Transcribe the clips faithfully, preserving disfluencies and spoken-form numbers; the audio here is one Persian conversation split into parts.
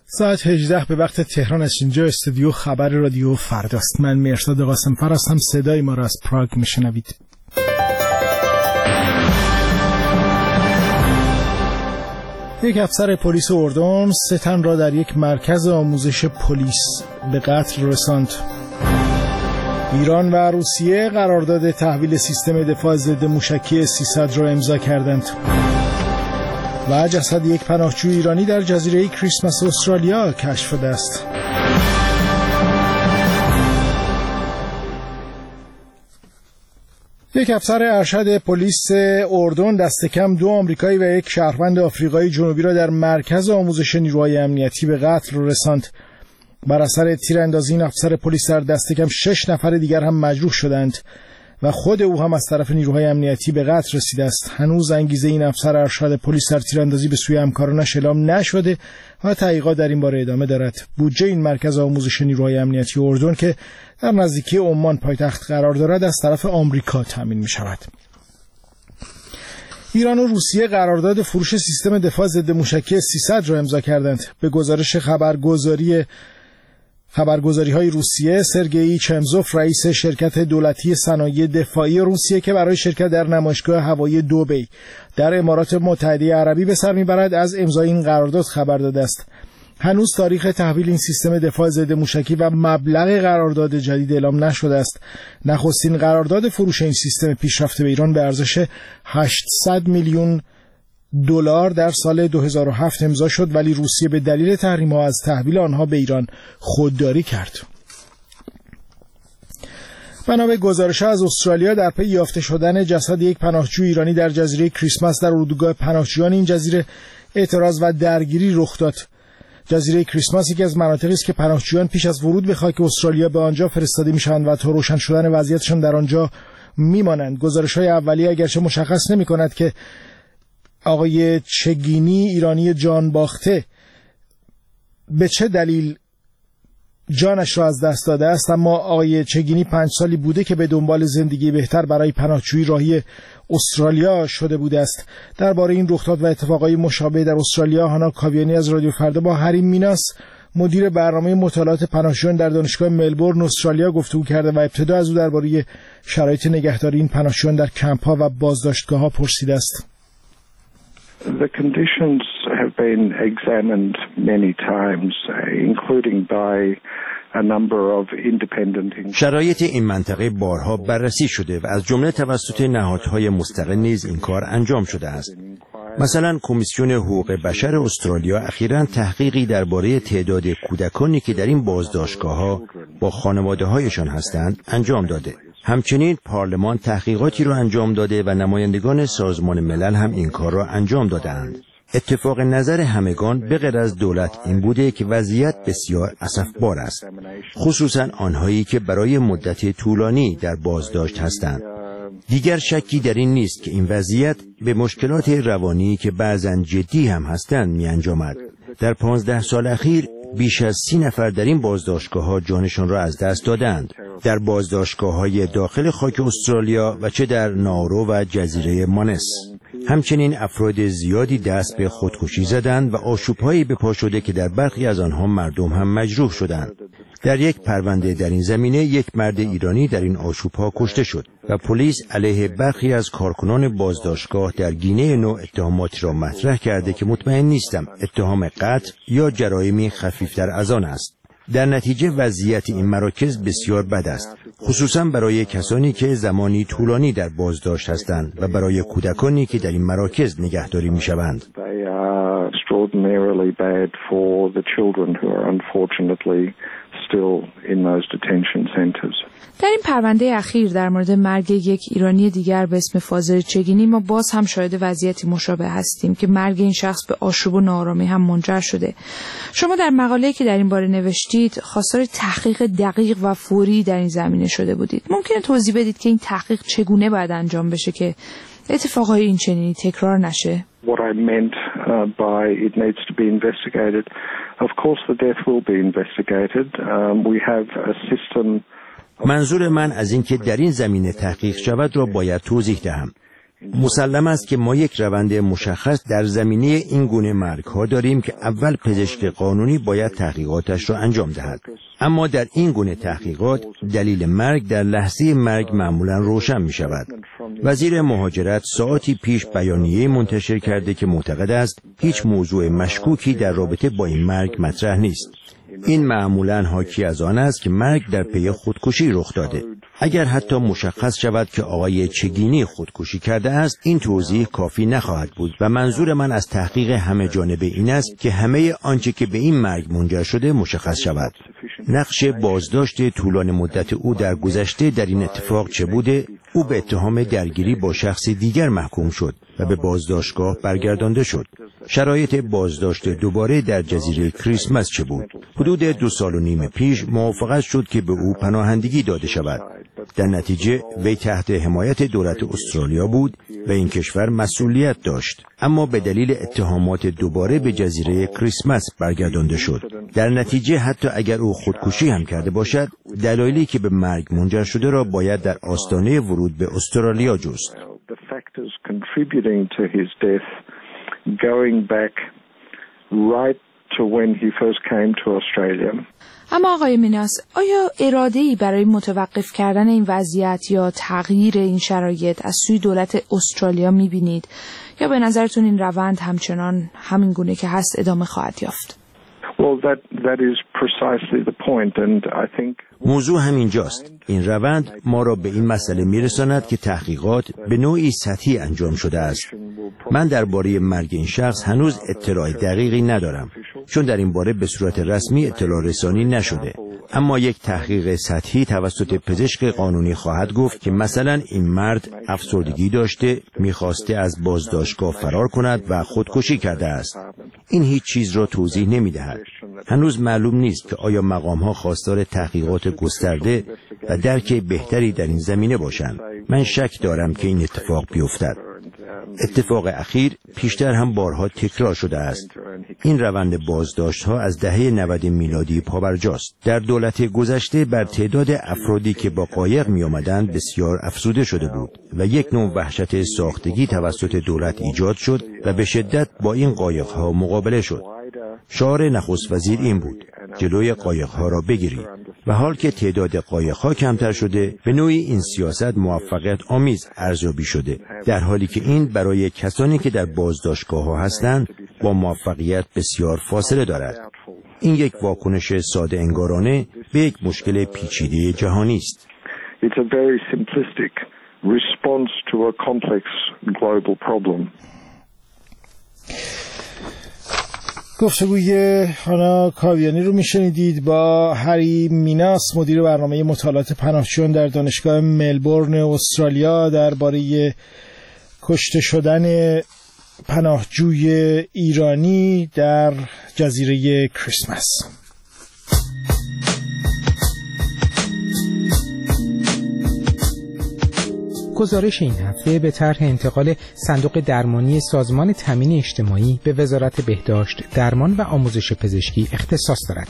ساعت هجده به وقت تهران از اینجا استودیو خبر رادیو فرداست. من مرتضی قاسم‌فر هستم. صدای ما را از پراگ میشنوید. یک افسر پلیس اردن سه تن را در یک مرکز آموزش پلیس به قتل رساند. ایران و روسیه قرارداد تحویل سیستم دفاع ضد موشکی سیصد را امضا کردند. و جسد یک پناهجوی ایرانی در جزیره کریسمس استرالیا کشف شده است. یک افسر ارشد پلیس اردن دست کم دو آمریکایی و یک شهروند آفریقایی جنوبی را در مرکز آموزش نیروهای امنیتی به قتل رساند. بر اثر تیراندازی این افسر پلیس در دست کم شش نفر دیگر هم مجروح شدند و خود او هم از طرف نیروهای امنیتی به قتل رسیده است. هنوز انگیزه این افسر ارشد پلیس در تیراندازی به سوی همکارانش اعلام نشده و تحقیقات در این باره ادامه دارد. بودجه این مرکز آموزش نیروهای امنیتی اردن که در نزدیکی عمان پایتخت قرار دارد از طرف آمریکا تامین می شود. ایران و روسیه قرارداد فروش سیستم دفاع ضد موشکی سیصد را امضا کردند. به گزارش خبرگزاری خبرگزاری‌های روسیه، سرگئی چمزوف رئیس شرکت دولتی صنایع دفاعی روسیه که برای شرکت در نمایشگاه هوایی دبی در امارات متحده عربی به سر میبرد از امضای این قرارداد خبر داده است. هنوز تاریخ تحویل این سیستم دفاع ضد موشکی و مبلغ قرارداد جدید اعلام نشده است. نخستین قرارداد فروش این سیستم پیشرفته به ایران به ارزش هشتصد میلیون دلار در سال دو هزار و هفت امضا شد، ولی روسیه به دلیل تحریم‌ها از تحویل آنها به ایران خودداری کرد. بنا به گزارش‌ها از استرالیا در پی یافته شدن جسد یک پناهجوی ایرانی در جزیره کریسمس در اردوگاه پناهجویان این جزیره اعتراض و درگیری رخ داد. جزیره کریسمس یکی از مناطقی است که پناهجویان پیش از ورود به خاک استرالیا به آنجا فرستاده میشوند و تا روشن شدن وضعیتشان در آنجا میمانند. گزارش‌های اولیه اگرچه مشخص نمی‌کند که آقای چگینی ایرانی جان باخته به چه دلیل جانش را از دست داده است، اما آقای چگینی پنج سالی بوده که به دنبال زندگی بهتر برای پناهجویی راهی استرالیا شده بوده است. درباره این رخداد و اتفاقای مشابه در استرالیا هانا کاویانی از رادیو فردا با حریم میناس مدیر برنامه مطالعات پناهجویان در دانشگاه ملبورن استرالیا گفتگو کرده و ابتدا از او درباره شرایط نگهداری این پناهجویان در کمپ‌ها و بازداشتگاه‌ها پرسیده است. The conditions have been examined many times, including by a number of independent. شرایط این منطقه بارها بررسی شده و از جمله توسط نهادهای مستقل نیز این کار انجام شده است. مثلا کمیسیون حقوق بشر استرالیا اخیراً تحقیقی درباره تعداد کودکانی که در این بازداشتگاه‌ها با خانواده‌هایشان هستند انجام داده. همچنین پارلمان تحقیقاتی را انجام داده و نمایندگان سازمان ملل هم این کار را انجام دادند. اتفاق نظر همگان به غیر از دولت این بوده که وضعیت بسیار اسفبار است، خصوصا آنهایی که برای مدت طولانی در بازداشت هستند. دیگر شکی در این نیست که این وضعیت به مشکلات روانی که بعضاً جدی هم هستند می انجامد. در پانزده سال اخیر بیش از سی نفر در این بازداشتگاه‌ها جانشان را از دست دادند، در بازداشتگاه‌های داخل خاک استرالیا و چه در نارو و جزیره مانس. همچنین افراد زیادی دست به خودکشی زدند و آشوب‌هایی به پا شده که در برخی از آنها مردم هم مجروح شدند. در یک پرونده در این زمینه یک مرد ایرانی در این آشوب‌ها کشته شد و پلیس علیه برخی از کارکنان بازداشتگاه در گینه نو اتهاماتی را مطرح کرده که مطمئن نیستم اتهام قتل یا جرایمی خفیفتر از آن است. در نتیجه وضعیت این مراکز بسیار بد است، خصوصا برای کسانی که زمانی طولانی در بازداشت هستند و برای کودکانی که در این مراکز نگهداری می‌شوند. در این پرونده اخیر در مورد مرگ یک ایرانی دیگر به اسم فاضل چگینی ما باز هم شاهد وضعیتی مشابه هستیم که مرگ این شخص به آشوب و ناآرامی هم منجر شده. شما در مقاله‌ای که در این باره نوشتید خواستار تحقیق دقیق و فوری در این زمینه شده بودید. ممکنه توضیح بدید که این تحقیق چگونه باید انجام بشه که اتفاقهای این چنینی تکرار نشه؟ What I meant uh, by it needs to be investigated. Of course the death will be investigated. Um, we have a system. منظور من از این که در این زمینه تحقیق شود را باید توضیح دهم. مسلم است که ما یک روند مشخص در زمینه این گونه مرگ‌ها داریم که اول پزشک قانونی باید تحقیقاتش را انجام دهد. اما در این گونه تحقیقات دلیل مرگ در لحظه مرگ معمولا روشن می شود. وزیر مهاجرت ساعتی پیش بیانیه منتشر کرده که معتقد است هیچ موضوع مشکوکی در رابطه با این مرگ مطرح نیست. این معمولاً حاکی از آن است که مرگ در پی خودکشی رخ داده. اگر حتی مشخص شود که آقای چگینی خودکشی کرده است، این توضیح کافی نخواهد بود و منظور من از تحقیق همه جانبه این است که همه آنچه که به این مرگ منجر شده مشخص شود. نقش بازداشت طولانی مدت او در گذشته در این اتفاق چه بوده؟ او به اتهام درگیری با شخص دیگر محکوم شد و به بازداشتگاه برگردانده شد. شرایط بازداشت دوباره در جزیره کریسمس چه بود؟ حدود دو سال و نیم پیش موافقت شد که به او پناهندگی داده شود. در نتیجه وی تحت حمایت دولت استرالیا بود و این کشور مسئولیت داشت، اما به دلیل اتهامات دوباره به جزیره کریسمس برگردانده شد. در نتیجه حتی اگر او خودکشی هم کرده باشد، دلایلی که به مرگ منجر شده را باید در آستانه ورود به استرالیا جست. اما آقای میناس، آیا اراده‌ای برای متوقف کردن این وضعیت یا تغییر این شرایط از سوی دولت استرالیا می‌بینید یا به نظرتون این روند همچنان همین گونه که هست ادامه خواهد یافت؟ Well, that, that is precisely the point, and I think... موضوع همینجاست. این روند ما را به این مسئله میرساند که تحقیقات به نوعی سطحی انجام شده است. من درباره مرگ این شخص هنوز اطلاع دقیقی ندارم، چون در این باره به صورت رسمی اطلاع رسانی نشده. اما یک تحقیق سطحی توسط پزشک قانونی خواهد گفت که مثلا این مرد افسردگی داشته، میخواسته از بازداشتگاه فرار کند و خودکشی کرده است. این هیچ چیز را توضیح نمیدهد. هنوز معلوم نیست که آیا مقام‌ها خواستار تحقیقات گسترده و درک بهتری در این زمینه باشند. من شک دارم که این اتفاق بیفتد. اتفاق اخیر پیشتر هم بارها تکرار شده است. این روند بازداشت‌ها از دهه نود میلادی پابرجاست. در دولت گذشته بر تعداد افرادی که با قایق می‌آمدند بسیار افزوده شده بود و یک نوع وحشت ساختگی توسط دولت ایجاد شد و به شدت با این قایق‌ها مقابله شد. شعار نخست وزیر این بود: جلوی قایق‌ها را بگیرید. و حال که تعداد قایق‌ها کمتر شده، به نوعی این سیاست موفقیت آمیز ارزیابی شده، در حالی که این برای کسانی که در بازداشتگاه‌ها هستند با موفقیت بسیار فاصله دارد. این یک واکنش ساده انگارانه به یک مشکل پیچیده جهانی است. It's a very simplistic response to a complex global problem. گفتگوی هانا کاویانی رو میشنیدید با هری میناس، مدیر برنامه مطالعات پناهجویان در دانشگاه ملبورن استرالیا، درباره کشته شدن پناهجوی ایرانی در جزیره کریسمس. گزارش این هفته به طرح انتقال صندوق درمانی سازمان تامین اجتماعی به وزارت بهداشت، درمان و آموزش پزشکی اختصاص دارد.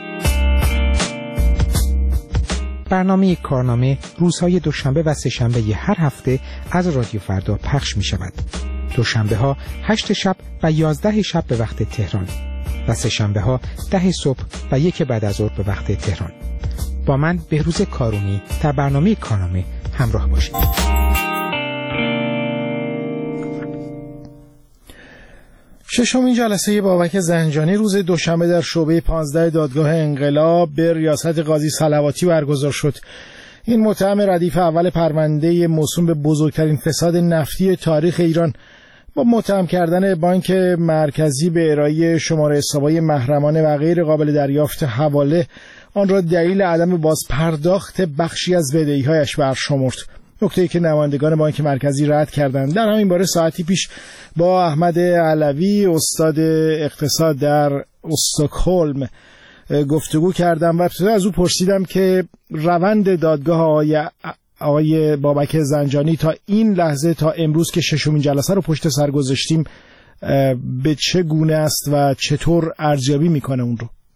برنامه کارنامه روزهای دوشنبه و سه‌شنبه هر هفته از رادیو فردا پخش می شود. دوشنبه ها هشت شب و یازده شب به وقت تهران و سه‌شنبه ها ده صبح و یک بعد از ظهر به وقت تهران. با من بهروز کارونی در برنامه کارنامه همراه باشید. ششمین جلسه بابک زنجانی روز دوشنبه در شعبه پانزده دادگاه انقلاب به ریاست قاضی صلواتی برگزار شد. این متهم ردیف اول پرونده موسوم به بزرگترین فساد نفتی تاریخ ایران با متهم کردن بانک مرکزی به ارائه شماره حساب‌های محرمانه و غیر قابل دریافت حواله آن را دلیل عدم بازپرداخت بخشی از بدهی‌هایش برشمرد. نکته‌ای که نمایندگان بانک مرکزی رد کردند. در همین باره ساعتی پیش با احمد علوی استاد اقتصاد در استکهلم گفتگو کردم و ابتدا از او پرسیدم که روند دادگاه آقای آقای بابک زنجانی تا این لحظه، تا امروز که ششمین جلسه رو پشت سر گذاشتیم، به چه گونه است و چطور ارزیابی میکنه اون رو؟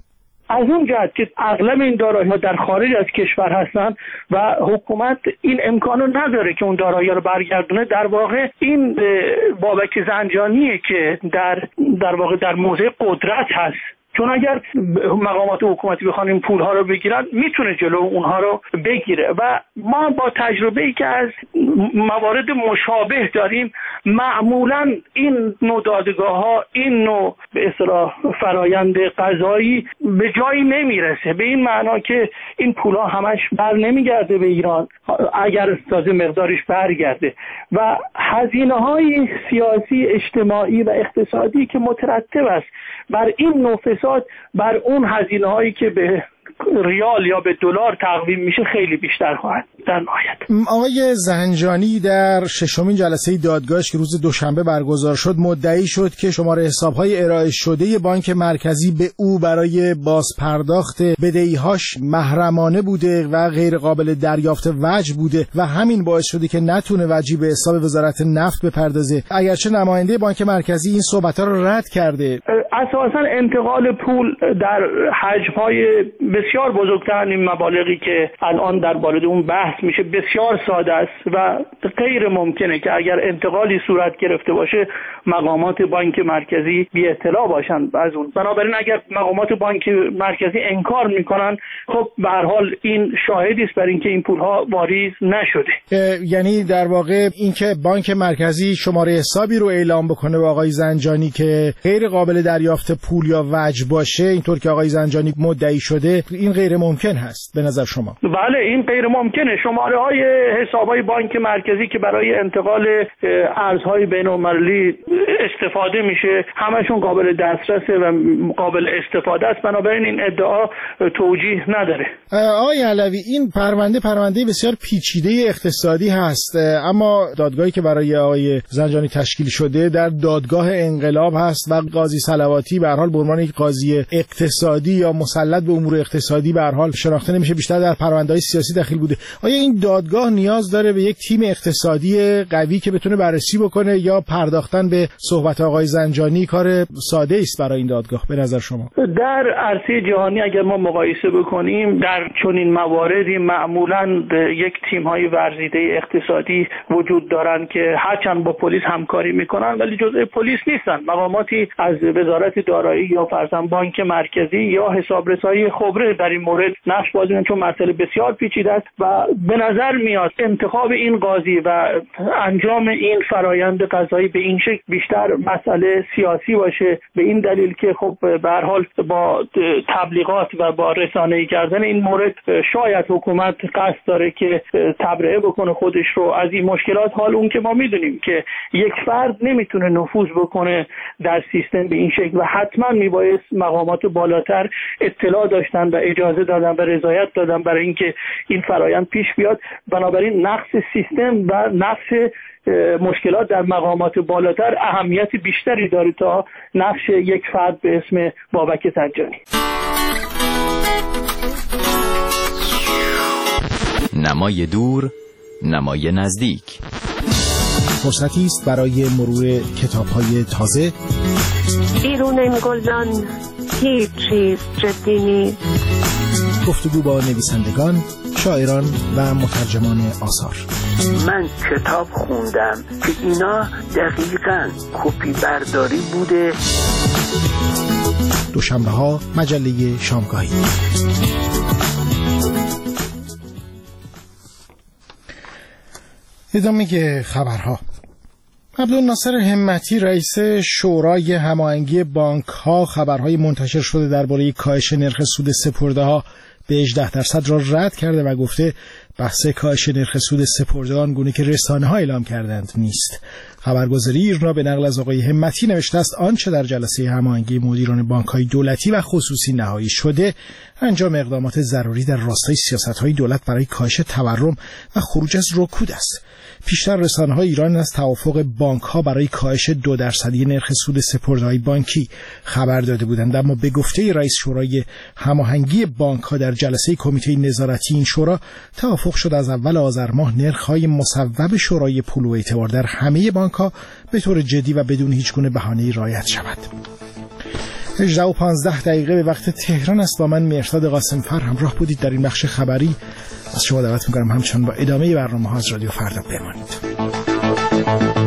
از اون جهت که اغلب این دارایی‌ها در خارج از کشور هستن و حکومت این امکانو نداره که اون دارایی‌ها رو برگردونه، در واقع این بابک زنجانیه که در در واقع در موضع قدرت هست. چون اگر مقامات حکومتی بخوان این پولها رو بگیرن میتونه جلو اونها رو بگیره و ما با تجربه‌ای که از موارد مشابه داریم معمولا این نوع دادگاه‌ها، این نوع به اصطلاح فرایند قضایی به جایی نمیرسه، به این معنا که این پولها همش بر نمیگرده به ایران اگر تازه مقدارش برگرده و هزینه‌های سیاسی، اجتماعی و اقتصادی که مترتب است بر این نوع فساد، بر اون هزینه‌هایی که به ریال یا به دلار تقویم میشه خیلی بیشتر خواهد در نهایت. آقای زنجانی در ششمین جلسه دادگاهش که روز دوشنبه برگزار شد مدعی شد که شماره حساب‌های ارائه شده بانک مرکزی به او برای بازپرداخت بدهی‌هاش محرمانه بوده و غیر قابل دریافت وجه بوده و همین باعث شده که نتونه وجهی به حساب وزارت نفت بپردازه، اگرچه نماینده بانک مرکزی این صحبت‌ها رو رد کرده. اساساً انتقال پول در حجم‌های بسیار بزرگتر، این مبالغی که الان در مورد اون بحث میشه بسیار ساده است و غیر ممکنه که اگر انتقالی صورت گرفته باشه مقامات بانک مرکزی بی اطلاع باشن از اون. بنابراین اگر مقامات بانک مرکزی انکار میکنن، خب به هر حال این شاهدی است بر اینکه این پولها واریز نشده. یعنی در واقع اینکه بانک مرکزی شماره حسابی رو اعلام بکنه به آقای زنجانی که غیر قابل دریافت پول یا وجه باشه، اینطور که آقای زنجانی مدعی شده، این غیر ممکن هست به نظر شما؟ بله، این غیر ممکنه. شماره های حساب های بانک مرکزی که برای انتقال ارزهای بین المللی استفاده میشه همشون قابل دسترسه و قابل استفاده است، بنابراین این ادعا توجیه نداره. آقای علوی، این پرونده پرونده بسیار پیچیده اقتصادی هست، اما دادگاهی که برای آقای زنجانی تشکیل شده در دادگاه انقلاب هست و قاضی صلواتی به هر حال به عنوان یک قاضی اقتصادی یا مسلط به امور اقتصادی به هر حال شناخته نمیشه، بیشتر در پرونده‌های سیاسی دخیل بوده. آیا این دادگاه نیاز داره به یک تیم اقتصادی قوی که بتونه بررسی بکنه یا پرداختن به صحبت آقای زنجانی کار ساده است برای این دادگاه به نظر شما؟ در عرصه جهانی اگر ما مقایسه بکنیم در چنین مواردی معمولاً یک تیم‌های ورزیده اقتصادی وجود دارن که هرچند با پلیس همکاری میکنن ولی جزء پلیس نیستن. مقاماتی از وزارت دارایی یا فرضاً بانک مرکزی یا حسابرسای خبره در این مورد نقش بازی می‌کنن، چون مسئله بسیار پیچیده است و به نظر میاد انتخاب این قاضی و انجام این فرایند قضایی به این شکل بیشتر مسئله سیاسی باشه، به این دلیل که خب به هر حال با تبلیغات و با رسانه‌ای کردن این مورد شاید حکومت قصد داره که تبرئه بکنه خودش رو از این مشکلات. حال اون که ما میدونیم که یک فرد نمیتونه نفوذ بکنه در سیستم به این شکل و حتما میبایست مقامات بالاتر اطلاع داشتن و اجازه دادن و رضایت دادن برای اینکه این فرایند پیش بیاد. بنابراین نقص سیستم و نقص مشکلات در مقامات بالاتر اهمیت بیشتری داره تا نقش یک فرد به اسم بابک زنجانی. نمای دور، نمای نزدیک. فرصتی است برای مرور کتاب‌های تازه. بیرون این گلدان هیچ چیز جدی نیست. گفتگو با نویسندگان، شاعران و مترجمان آثار. من کتاب خوندم که اینا دقیقاً کپی برداری بوده. دوشنبه ها مجله شامگاهی. ادامه خبرها. عبدالناصر همتی رئیس شورای هماهنگی بانک ها خبرهای منتشر شده درباره کاهش نرخ سود سپرده‌ها به هجده درصد را رد کرده و گفته بحث کاهش نرخ سود سپردگان گونه که رسانه‌ها اعلام کردند نیست. خبرگزاری ایرنا به نقل از آقای همتی نوشته است آنچه در جلسه هماهنگی مدیران بانک‌های دولتی و خصوصی نهایی شده انجام اقدامات ضروری در راستای سیاست‌های دولت برای کاهش تورم و خروج از رکود است. پیشتر رسانه‌های ایران از توافق بانک‌ها برای کاهش دو درصدی نرخ سود سپرده‌های بانکی خبر داده بودند، اما به گفته رئیس شورای هماهنگی بانک‌ها در جلسه کمیته نظارتی این شورا توافق شد از اول آذر ماه نرخ‌های مصوب شورای پول و اعتبار در همه بانک‌ها به طور جدی و بدون هیچ گونه بهانه‌ای رعایت شود. هجده و پانزده دقیقه به وقت تهران است. با من مهرداد قاسم‌فر همراه بودید در این بخش خبری. از شما دعوت می‌کنم همچنان با ادامه برنامه‌ها از رادیو فردا بمانید.